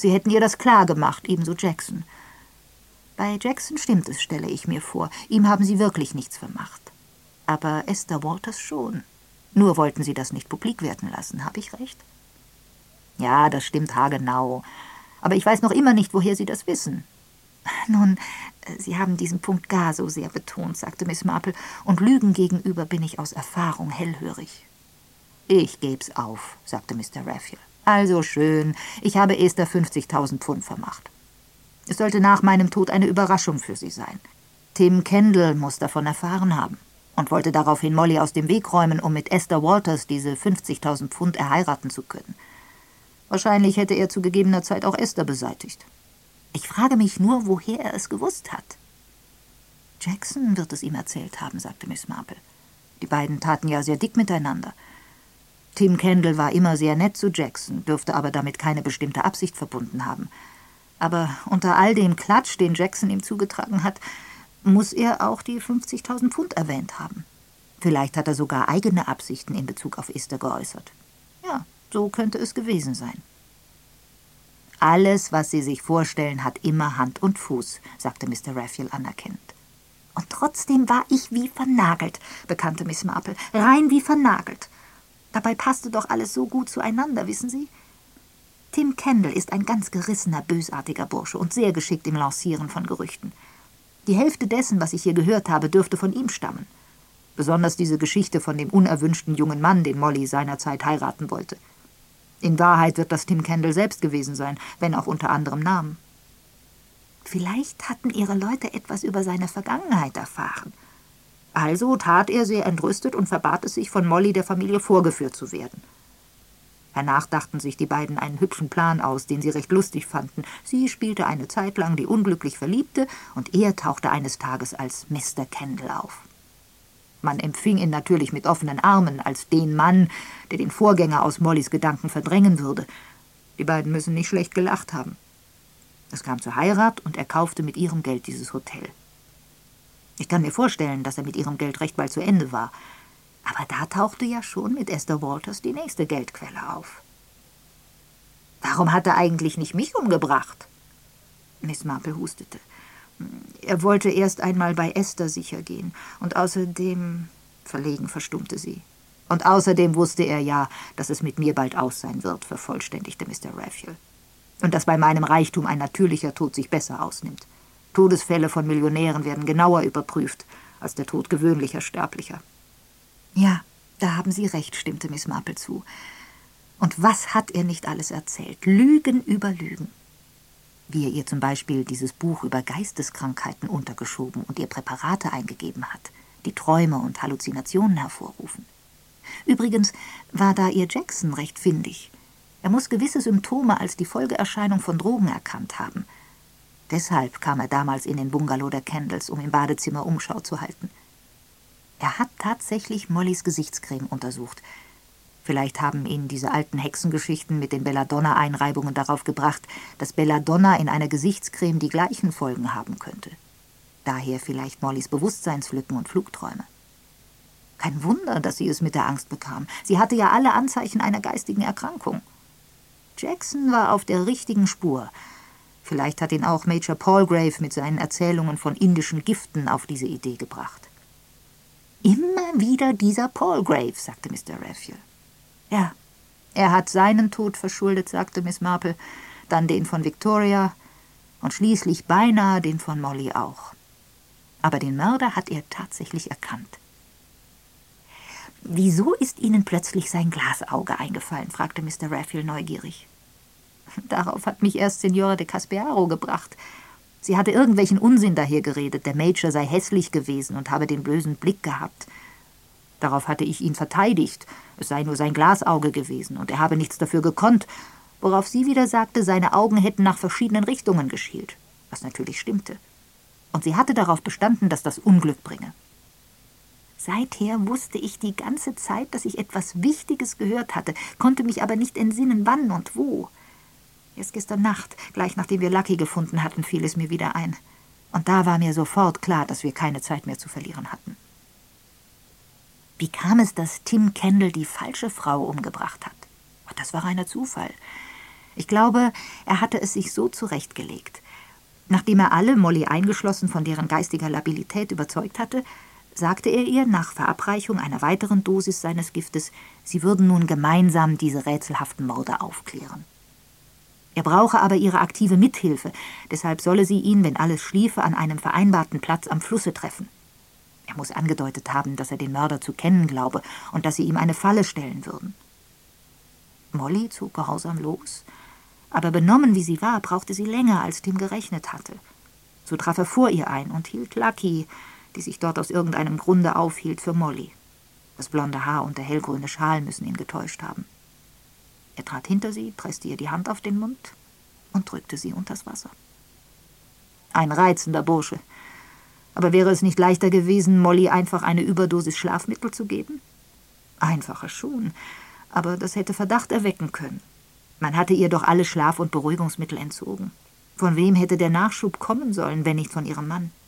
Sie hätten ihr das klargemacht, ebenso Jackson. Bei Jackson stimmt es, stelle ich mir vor. Ihm haben sie wirklich nichts vermacht. Aber Esther Walters schon. Nur wollten sie das nicht publik werden lassen, habe ich recht? Ja, das stimmt haargenau. Aber ich weiß noch immer nicht, woher Sie das wissen. Nun, Sie haben diesen Punkt gar so sehr betont, sagte Miss Marple, und Lügen gegenüber bin ich aus Erfahrung hellhörig. Ich geb's auf, sagte Mr. Raphael. Also schön, ich habe Esther 50.000 Pfund vermacht. Es sollte nach meinem Tod eine Überraschung für Sie sein. Tim Kendall muss davon erfahren haben und wollte daraufhin Molly aus dem Weg räumen, um mit Esther Walters diese 50.000 Pfund erheiraten zu können. Wahrscheinlich hätte er zu gegebener Zeit auch Esther beseitigt. Ich frage mich nur, woher er es gewusst hat. Jackson wird es ihm erzählt haben, sagte Miss Marple. Die beiden taten ja sehr dick miteinander. Tim Kendall war immer sehr nett zu Jackson, dürfte aber damit keine bestimmte Absicht verbunden haben. Aber unter all dem Klatsch, den Jackson ihm zugetragen hat, muss er auch die 50.000 Pfund erwähnt haben. Vielleicht hat er sogar eigene Absichten in Bezug auf Esther geäußert. Ja, so könnte es gewesen sein. Alles, was Sie sich vorstellen, hat immer Hand und Fuß, sagte Mr. Raphael anerkennend. Und trotzdem war ich wie vernagelt, bekannte Miss Marple, rein wie vernagelt. Dabei passte doch alles so gut zueinander, wissen Sie? Tim Kendall ist ein ganz gerissener, bösartiger Bursche und sehr geschickt im Lancieren von Gerüchten. Die Hälfte dessen, was ich hier gehört habe, dürfte von ihm stammen. Besonders diese Geschichte von dem unerwünschten jungen Mann, den Molly seinerzeit heiraten wollte. In Wahrheit wird das Tim Kendall selbst gewesen sein, wenn auch unter anderem Namen. Vielleicht hatten ihre Leute etwas über seine Vergangenheit erfahren. Also tat er sehr entrüstet und verbat es sich, von Molly der Familie vorgeführt zu werden. Hernach dachten sich die beiden einen hübschen Plan aus, den sie recht lustig fanden. Sie spielte eine Zeit lang die unglücklich Verliebte und er tauchte eines Tages als Mr. Kendall auf. Man empfing ihn natürlich mit offenen Armen als den Mann, der den Vorgänger aus Mollys Gedanken verdrängen würde. Die beiden müssen nicht schlecht gelacht haben. Es kam zur Heirat und er kaufte mit ihrem Geld dieses Hotel. Ich kann mir vorstellen, dass er mit ihrem Geld recht bald zu Ende war. Aber da tauchte ja schon mit Esther Walters die nächste Geldquelle auf. Warum hat er eigentlich nicht mich umgebracht? Miss Marple hustete. Er wollte erst einmal bei Esther sicher gehen. Und außerdem... Verlegen verstummte sie. Und außerdem wusste er ja, dass es mit mir bald aus sein wird, vervollständigte Mr. Raphael. Und dass bei meinem Reichtum ein natürlicher Tod sich besser ausnimmt. Todesfälle von Millionären werden genauer überprüft als der Tod gewöhnlicher Sterblicher. Ja, da haben Sie recht, stimmte Miss Marple zu. Und was hat er nicht alles erzählt? Lügen über Lügen. Wie er ihr zum Beispiel dieses Buch über Geisteskrankheiten untergeschoben und ihr Präparate eingegeben hat, die Träume und Halluzinationen hervorrufen. Übrigens war da ihr Jackson recht findig. Er muss gewisse Symptome als die Folgeerscheinung von Drogen erkannt haben. Deshalb kam er damals in den Bungalow der Kendalls, um im Badezimmer Umschau zu halten. Er hat tatsächlich Mollys Gesichtscreme untersucht. Vielleicht haben ihn diese alten Hexengeschichten mit den Belladonna-Einreibungen darauf gebracht, dass Belladonna in einer Gesichtscreme die gleichen Folgen haben könnte. Daher vielleicht Mollys Bewusstseinslücken und Flugträume. Kein Wunder, dass sie es mit der Angst bekam. Sie hatte ja alle Anzeichen einer geistigen Erkrankung. Jackson war auf der richtigen Spur. Vielleicht hat ihn auch Major Palgrave mit seinen Erzählungen von indischen Giften auf diese Idee gebracht. »Immer wieder dieser Palgrave«, sagte Mr. Raphael. »Ja, er hat seinen Tod verschuldet«, sagte Miss Marple, »dann den von Victoria und schließlich beinahe den von Molly auch. Aber den Mörder hat er tatsächlich erkannt.« »Wieso ist Ihnen plötzlich sein Glasauge eingefallen?« fragte Mr. Raphael neugierig. »Darauf hat mich erst Signora de Caspiaro gebracht. Sie hatte irgendwelchen Unsinn dahergeredet, der Major sei hässlich gewesen und habe den bösen Blick gehabt. Darauf hatte ich ihn verteidigt, es sei nur sein Glasauge gewesen und er habe nichts dafür gekonnt, worauf sie wieder sagte, seine Augen hätten nach verschiedenen Richtungen geschielt, was natürlich stimmte. Und sie hatte darauf bestanden, dass das Unglück bringe. Seither wusste ich die ganze Zeit, dass ich etwas Wichtiges gehört hatte, konnte mich aber nicht entsinnen, wann und wo. Erst gestern Nacht, gleich nachdem wir Lucky gefunden hatten, fiel es mir wieder ein. Und da war mir sofort klar, dass wir keine Zeit mehr zu verlieren hatten. Wie kam es, dass Tim Kendall die falsche Frau umgebracht hat? Das war reiner Zufall. Ich glaube, er hatte es sich so zurechtgelegt. Nachdem er alle, Molly eingeschlossen, von deren geistiger Labilität überzeugt hatte, sagte er ihr nach Verabreichung einer weiteren Dosis seines Giftes, sie würden nun gemeinsam diese rätselhaften Morde aufklären. Er brauche aber ihre aktive Mithilfe, deshalb solle sie ihn, wenn alles schliefe, an einem vereinbarten Platz am Flusse treffen. Er muss angedeutet haben, dass er den Mörder zu kennen glaube und dass sie ihm eine Falle stellen würden. Molly zog gehorsam los, aber benommen wie sie war, brauchte sie länger, als Tim gerechnet hatte. So traf er vor ihr ein und hielt Lucky, die sich dort aus irgendeinem Grunde aufhielt, für Molly. Das blonde Haar und der hellgrüne Schal müssen ihn getäuscht haben. Er trat hinter sie, presste ihr die Hand auf den Mund und drückte sie unters Wasser. Ein reizender Bursche. Aber wäre es nicht leichter gewesen, Molly einfach eine Überdosis Schlafmittel zu geben? Einfacher schon, aber das hätte Verdacht erwecken können. Man hatte ihr doch alle Schlaf- und Beruhigungsmittel entzogen. Von wem hätte der Nachschub kommen sollen, wenn nicht von ihrem Mann?